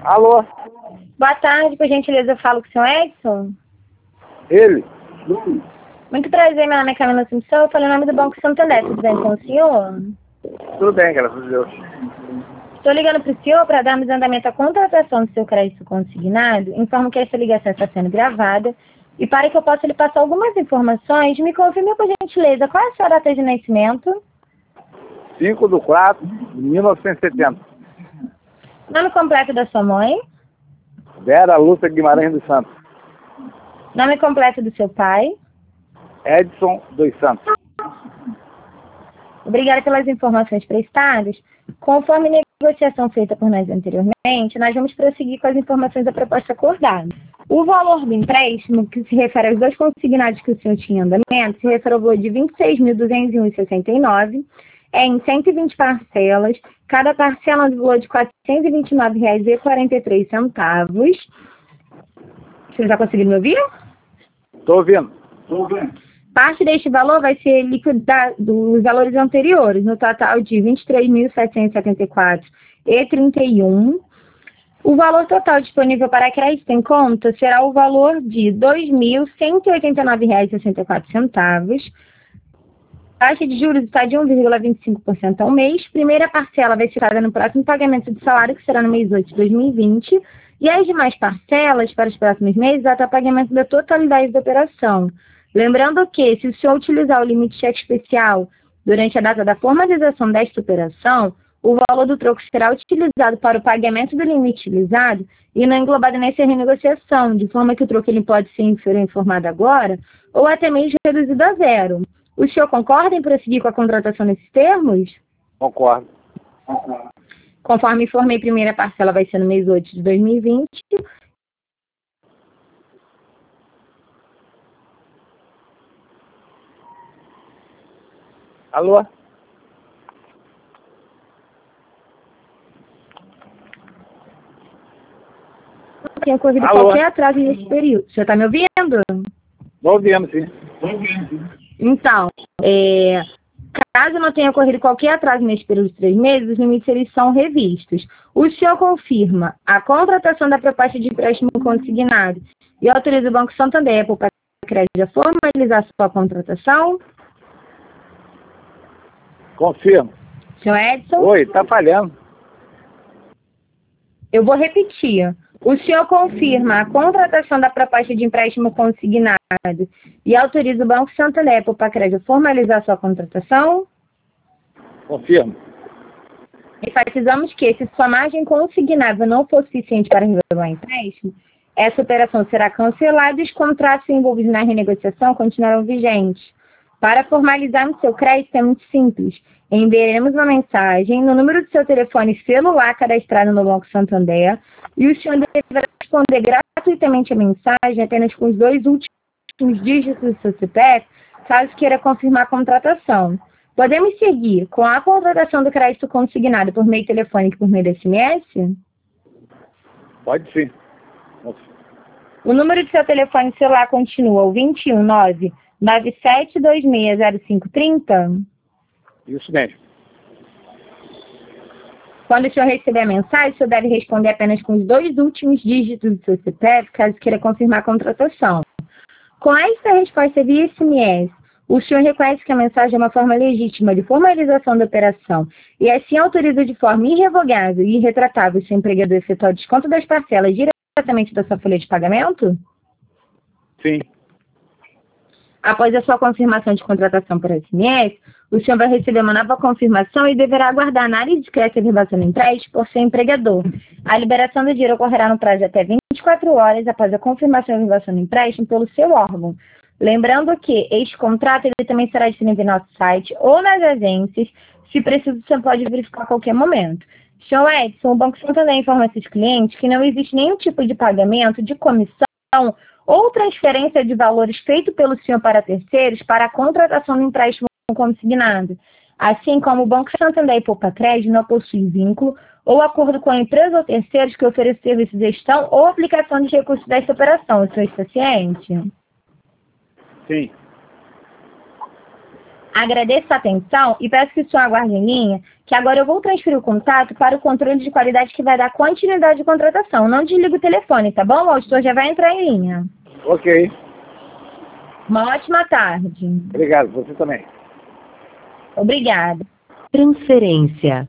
Alô? Boa tarde, por gentileza, eu falo com o senhor Edson. Ele? Muito prazer, meu nome é Camila Simpson, eu falo em nome do Banco Santander, tudo bem com o senhor? Tudo bem, graças a Deus. Estou ligando para o senhor para darmos andamento à contratação do seu crédito consignado. Informo que essa ligação está sendo gravada. E para que eu possa lhe passar algumas informações, me confirme, por gentileza, qual é a sua data de nascimento? 5/4/1970. Nome completo da sua mãe? Vera Lúcia Guimarães dos Santos. Nome completo do seu pai? Edson dos Santos. Obrigada pelas informações prestadas. Conforme a negociação feita por nós anteriormente, nós vamos prosseguir com as informações da proposta acordada. O valor do empréstimo, que se refere aos dois consignados que o senhor tinha em andamento, se refere ao valor de R$ 26.201,69, em 120 parcelas, cada parcela no valor de R$ 429,43. Vocês já conseguiram me ouvir? Estou ouvindo. Parte deste valor vai ser liquidado dos valores anteriores, no total de R$ 23.774,31. O valor total disponível para crédito em conta será o valor de R$ 2.189,64. Taxa de juros está de 1,25% ao mês. Primeira parcela vai ser paga no próximo pagamento de salário, que será no mês 8 de 2020. E as demais parcelas para os próximos meses até o pagamento da totalidade da operação. Lembrando que, se o senhor utilizar o limite de cheque especial durante a data da formalização desta operação, o valor do troco será utilizado para o pagamento do limite utilizado e não englobado nessa renegociação, de forma que o troco ele pode ser informado agora ou até mesmo reduzido a zero. O senhor concorda em prosseguir com a contratação nesses termos? Concordo. Conforme informei, a primeira parcela vai ser no mês 8 de 2020. Alô? Não tenha ocorrido Alô? qualquer atraso nesse período. O senhor está me ouvindo? Estou ouvindo, sim. Então, caso não tenha ocorrido qualquer atraso nesse período de 3 meses, os limites eles são revistos. O senhor confirma a contratação da proposta de empréstimo consignado e autoriza o Banco Santander para crédito a formalizar sua contratação? Confirmo. Senhor Edson? Oi, está falhando. Eu vou repetir. O senhor confirma a contratação da proposta de empréstimo consignado e autoriza o Banco Santander para crédito a formalizar sua contratação? Confirmo. Enfatizamos que, se sua margem consignada não for suficiente para resolver o empréstimo, essa operação será cancelada e os contratos envolvidos na renegociação continuarão vigentes. Para formalizarmos seu crédito é muito simples. Enviaremos uma mensagem no número do seu telefone celular cadastrado no Banco Santander e o senhor deverá responder gratuitamente a mensagem apenas com os 2 últimos dígitos do seu CPF, caso queira confirmar a contratação. Podemos seguir com a contratação do crédito consignado por meio telefônico e por meio de SMS? Pode sim. O número do seu telefone celular continua o 21997260530? Isso mesmo. Quando o senhor receber a mensagem, o senhor deve responder apenas com os 2 últimos dígitos do seu CPF, caso queira confirmar a contratação. Com esta resposta via SMS, o senhor reconhece que a mensagem é uma forma legítima de formalização da operação e assim autoriza de forma irrevogável e irretratável o seu empregador efetuar o desconto das parcelas diretamente da sua folha de pagamento? Sim. Após a sua confirmação de contratação por SMS, o senhor vai receber uma nova confirmação e deverá aguardar a análise de crédito e averbação do empréstimo por seu empregador. A liberação do dinheiro ocorrerá no prazo de até 24 horas após a confirmação e averbação do empréstimo pelo seu órgão. Lembrando que este contrato ele também será disponível em nosso site ou nas agências. Se preciso, você pode verificar a qualquer momento. Senhor Edson, o Banco Santander informa a seus clientes que não existe nenhum tipo de pagamento, de comissão ou transferência de valores feito pelo senhor para terceiros para a contratação do empréstimo consignado. Assim como o Banco Santander e Poupa Crédito não possui vínculo ou acordo com a empresa ou terceiros que ofereçam serviço de gestão ou aplicação de recursos desta operação. O senhor está ciente? Sim. Agradeço a atenção e peço que o senhor aguarde em linha que agora eu vou transferir o contato para o controle de qualidade que vai dar continuidade de contratação. Não desliga o telefone, tá bom? O auditor já vai entrar em linha. Ok. Uma ótima tarde. Obrigado. Você também. Obrigada. Transferência.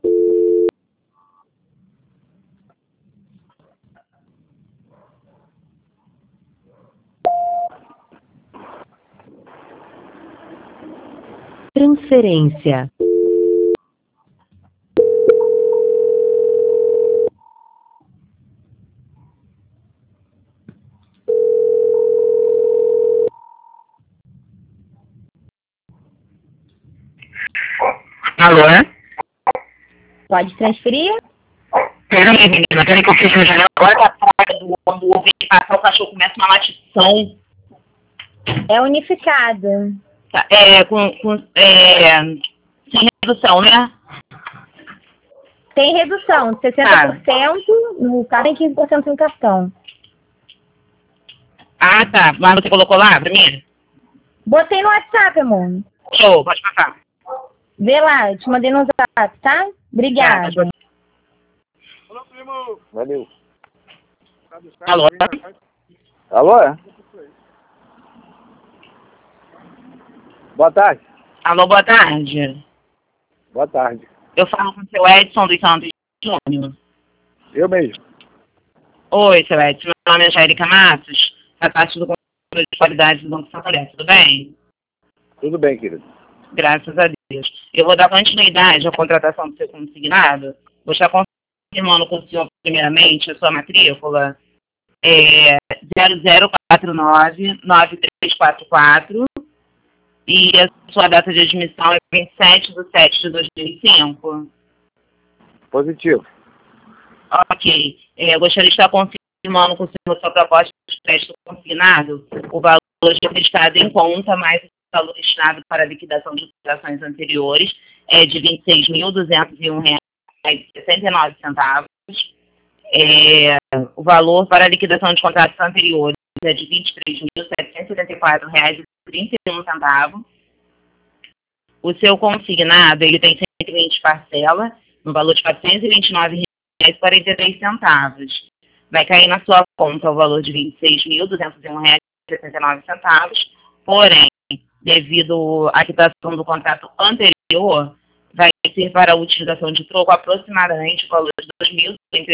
Transferência. Alô, é? Pode transferir? Peraí, menina, peraí que eu fiz a janela agora da praga do quando o ovo vem passar, o cachorro começa uma latição. É unificado. Tá, sem redução, né? Tem redução de 60% no cartão e 15% no cartão. Ah, tá. Mas você colocou lá pra mim? Botei no WhatsApp, amor. Show, pode passar. Vê lá, eu te mandei no WhatsApp, tá? Obrigada. Valeu. Alô? Alô, é? Boa tarde. Alô, boa tarde. Boa tarde. Eu falo com o seu Edson dos Santos Júnior. Eu mesmo. Oi, seu Edson. Meu nome é Jérica Matos, da parte do controle de qualidade do Banco Santander. Tudo bem? Tudo bem, querido. Graças a Deus. Eu vou dar continuidade à contratação do seu consignado. Vou estar confirmando com o senhor, primeiramente, a sua matrícula. 0049-9344 e a sua data de admissão é 27/7/2005. Positivo. Ok. Eu gostaria de estar confirmando com o senhor sua proposta de crédito consignado, o valor já prestado em conta, mais o valor destinado para a liquidação de operações anteriores é de R$ 26.201,69. O valor para a liquidação de contratos anteriores é de R$ 23.774,31. O seu consignado ele tem 120 parcelas, no valor de R$ 429,43. Vai cair na sua conta o valor de R$ 26.201,79. Porém, devido à quitação do contrato anterior, vai ser para a utilização de troco aproximadamente o valor de R$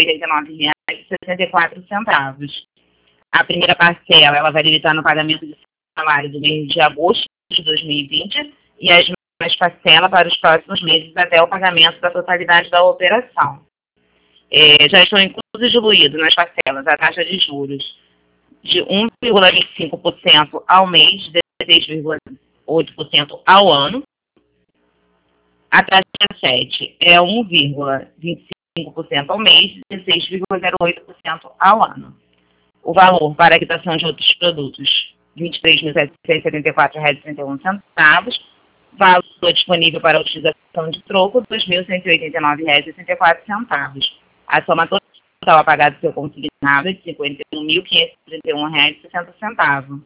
2.189,64. A primeira parcela ela vai limitar no pagamento de salário do mês de agosto de 2020 e as demais parcelas para os próximos meses até o pagamento da totalidade da operação. Já estão inclusos diluídos nas parcelas a taxa de juros de 1,25% ao mês, 16,8% ao ano. A taxa 7 é 1,25% ao mês, 16,08% ao ano. O valor para a quitação de outros produtos, R$ 23.774,31. Valor disponível para a utilização de troco, R$ 2.189,64. A soma total a pagar do seu consignado é de R$ 51.531,60.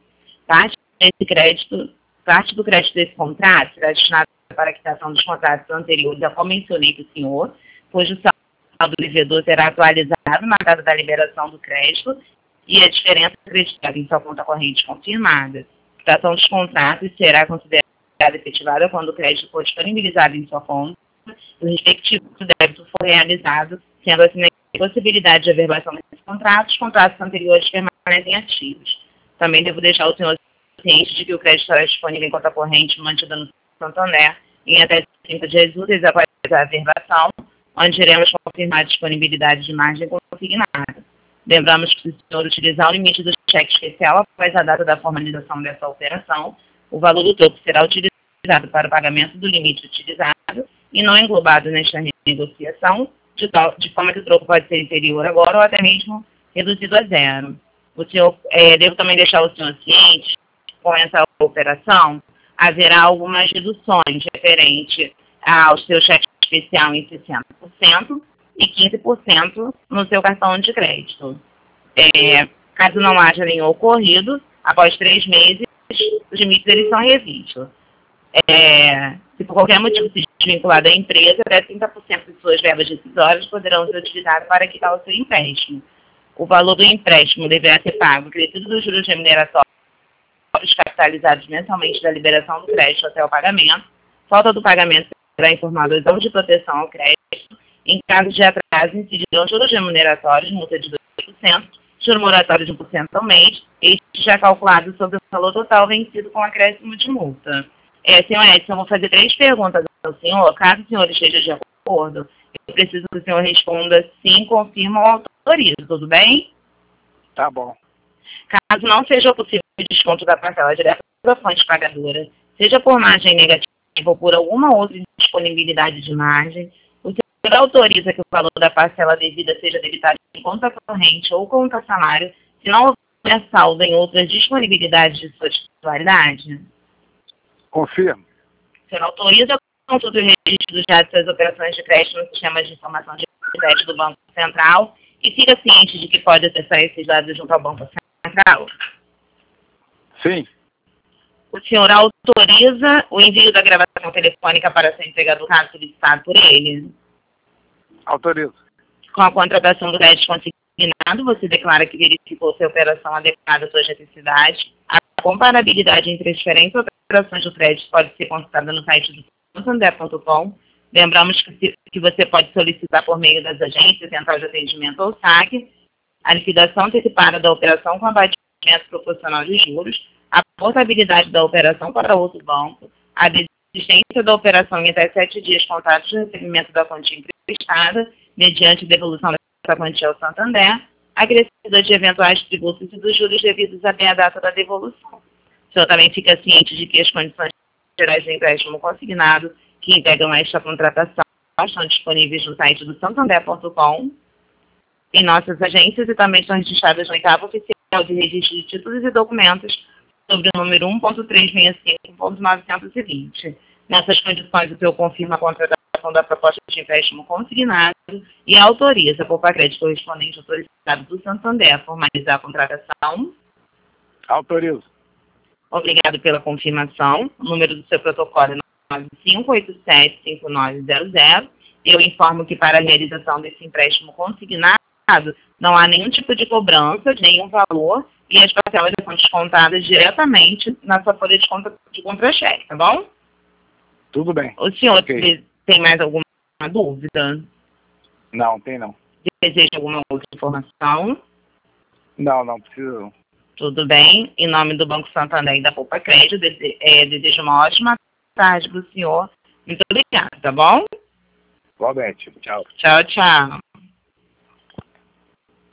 Parte do crédito desse contrato será destinado para a quitação dos contratos anteriores a como mencionei para o senhor, cujo saldo do devedor será atualizado na data da liberação do crédito e a diferença acreditada em sua conta corrente confirmada. A quitação dos contratos será considerada efetivada quando o crédito for disponibilizado em sua conta e o respectivo débito for realizado, sendo assim a possibilidade de averbação desses contratos, os contratos anteriores permanecem ativos. Também devo deixar o senhor ciente de que o crédito estará disponível em conta corrente mantida no Santander em até 30 dias úteis após a averbação, onde iremos confirmar a disponibilidade de margem consignada. Lembramos que se o senhor utilizar o limite do cheque especial após a data da formalização dessa operação, o valor do troco será utilizado para o pagamento do limite utilizado e não englobado nesta renegociação, de forma que o troco pode ser inferior agora ou até mesmo reduzido a zero. Devo também deixar o senhor ciente, com essa operação, haverá algumas reduções referente ao seu cheque especial em 60% e 15% no seu cartão de crédito. Caso não haja nenhum ocorrido, após 3 meses, os limites eles são revistos. Se por qualquer motivo se desvincular da empresa, até 30% de suas verbas decisórias poderão ser utilizadas para quitar o seu empréstimo. O valor do empréstimo deverá ser pago, acrescido dos juros remuneratórios capitalizados mensalmente da liberação do crédito até o pagamento. Falta do pagamento será informado ao exame de proteção ao crédito. Em caso de atraso, incidirão juros remuneratórios, multa de 2%, juro moratório de 1% ao mês, este já calculado sobre o valor total vencido com acréscimo de multa. Senhor Edson, eu vou fazer 3 perguntas ao senhor. Caso o senhor esteja de acordo, eu preciso que o senhor responda sim, confirma ou autoriza, tudo bem? Tá bom. Caso não seja possível o desconto da parcela direta da fonte pagadora, seja por margem negativa ou por alguma outra disponibilidade de margem, o senhor autoriza que o valor da parcela devida seja debitado em conta corrente ou conta salário, se não houver saldo em outras disponibilidades de sua titularidade? Confirmo. O senhor autoriza a consulta e registro dos dados das operações de crédito no sistema de informação de crédito do Banco Central e fica ciente de que pode acessar esses dados junto ao Banco Central? Sim. O senhor autoriza o envio da gravação telefônica para seu empregador caso solicitado por ele? Autorizo. Com a contratação do crédito consignado, você declara que verificou se a operação adequada às suas necessidades. A comparabilidade entre as diferentes operações do crédito pode ser consultada no site do santander.com. Lembramos que você pode solicitar por meio das agências, central de atendimento ou SAC, a liquidação antecipada da operação com abatimento proporcional de juros, a portabilidade da operação para outro banco, a desistência da operação em até 7 dias contados de recebimento da quantia emprestada, mediante devolução dessa quantia ao Santander, acrescida de eventuais tributos e dos juros devidos até a data da devolução. O senhor também fica ciente de que as condições gerais do empréstimo consignado que integram esta contratação estão disponíveis no site do santander.com, em nossas agências e também estão registradas no 8º Oficial de Registro de Títulos e Documentos sobre o número 1.365.920. Nessas condições, o senhor confirma a contratação da proposta de empréstimo consignado e autoriza a Poupa Crédito correspondente autorizado do Santander a formalizar a contratação? Autorizo. Obrigado pela confirmação. O número do seu protocolo é 95875900. Eu informo que para a realização desse empréstimo consignado não há nenhum tipo de cobrança, nenhum valor, e as parcelas são descontadas diretamente na sua folha de contra-cheque, tá bom? Tudo bem. O senhor Ok. tem mais alguma dúvida? Não, tem não. Deseja alguma outra informação? Não, não precisa não. Tudo bem. Em nome do Banco Santander e da Poupa Crédito, desejo uma ótima tarde para o senhor. Muito obrigada, tá bom? Igualmente. Tchau. Tchau, tchau.